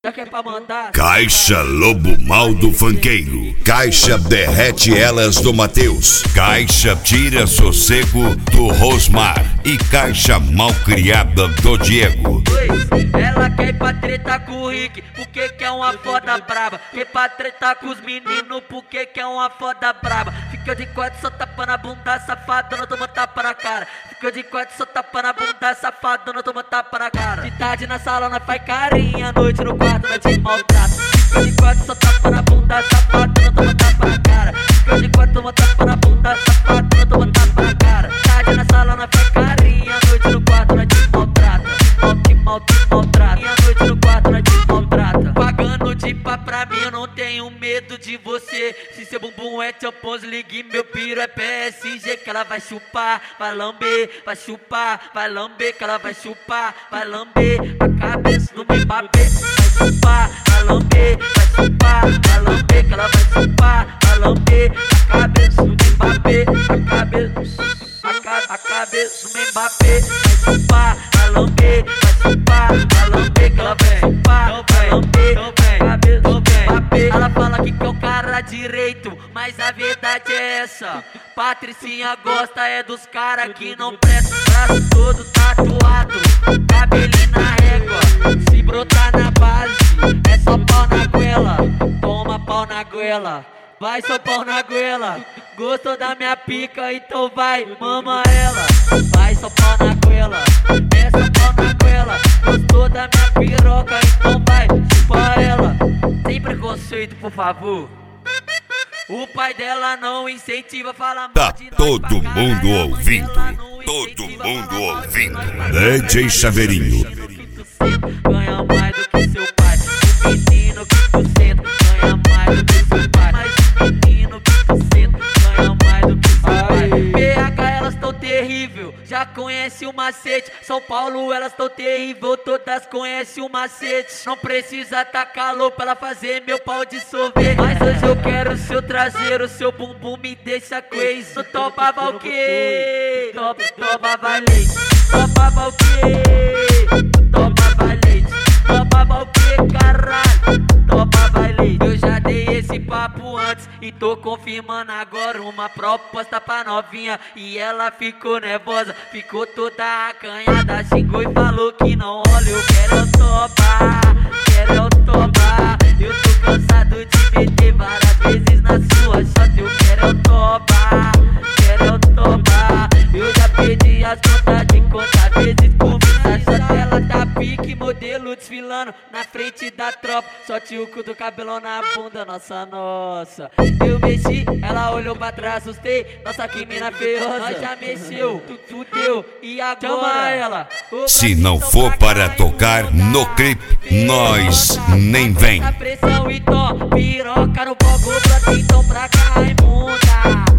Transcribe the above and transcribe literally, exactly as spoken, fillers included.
Já que é pra mandar. Caixa Lobo Mal do Funkeiro. Caixa derrete elas do Matheus. Caixa tira sossego do Rosmar. E caixa mal criada do Diego. Ela quer ir pra treta com o Rick, porque quer uma foda braba. Quer pra treta com os meninos, porque quer uma foda braba. Fica de quatro só tapa na bunda, safadona, toma tapa na cara. Fica de quatro só tapa na bunda, safadona, toma tapa na cara. De tarde na sala, nós faz carinha, à noite no quarto, nós te maltrata. Fica de quatro só tapa na bunda, safadona, toma tapa na cara. Fica de quatro, toma tapa na bunda, safadona, toma tapa na cara. Tarde na sala, nós faz carinha, à noite no quarto, nós te maltrata. Mal te mal te maltrata. E à noite no quarto, nós te maltrata. Pagando de pá pra mim, eu não tenho medo de você. Se seu bumbum é Champions League, meu piro é P S G. Que ela vai chupar, vai lamber, vai chupar, vai lamber. Que ela vai chupar, vai lamber a cabeça do Mbappé. Vai chupar, vai lamber, vai chupar, vai lamber. Que ela vai chupar, vai lamber a cabeça do Mbappé. A cabeça, a, ca, a cabeça do Mbappé. Vai chupar, vai lamber, vai chupar, vai lamber. Que ela vai chupar, vai lamber a cabeça do Mbappé. Ela fala que quer o cara direito, mas a verdade é essa. Patricinha gosta é dos cara que não presta. Braço todo tatuado, cabelinho na régua. Se brotar na base, é só pau na goela. Toma pau na goela, vai só pau na goela. Gostou da minha pica, então vai, mama ela. Vai só pau na goela, é só pau na goela. Gostou da minha piroca, então vai, chupa ela. Sem preconceito, por favor. O pai dela não incentiva, fala mal Tá de nós todo pra caralho. mundo A mãe ouvindo. dela não Todo incentiva, mundo fala mal de ouvindo. nós pra D J caralho. Chaveirinho. Ganha mais do que seu pai. O menino que tu senta ganha mais do que seu pai. Mas o menino que tu senta ganha mais do que seu pai. P H elas tão terrível, já conhece o macete. São Paulo elas tão terrível, todas conhecem o macete. Não precisa tá calor pra ela fazer meu pau de sorvete. Mas hoje eu quero o seu traseiro, seu bumbum me deixa crazy. Tu topava o quê? Top, topava leite. Topava o quê? Topava leite. Topava o quê, caralho? Topava leite. Eu já dei esse papo antes e tô confirmando agora uma proposta pra novinha. E ela ficou nervosa, ficou toda acanhada. Xingou e falou que não olha. Eu quero eu topar, quero eu topar. Eu tô cansado de meter várias vezes na sua shot. Eu quero eu topar, quero eu topar. Eu já perdi as contas de quantas vezes comi na shot. Ela tá pique, modelo desfilando na frente da tropa. Só tio cu do cabelão na bunda, nossa, nossa. Eu mexi, ela olhou pra trás, assustei. Nossa, que mina feiosa. Nós já mexeu, tu fudeu, e agora? Chama ela. Se não for para tocar no clipe, nós nem vem. Pressão e tó, piroca no fogo, pra então pra cá, imunda.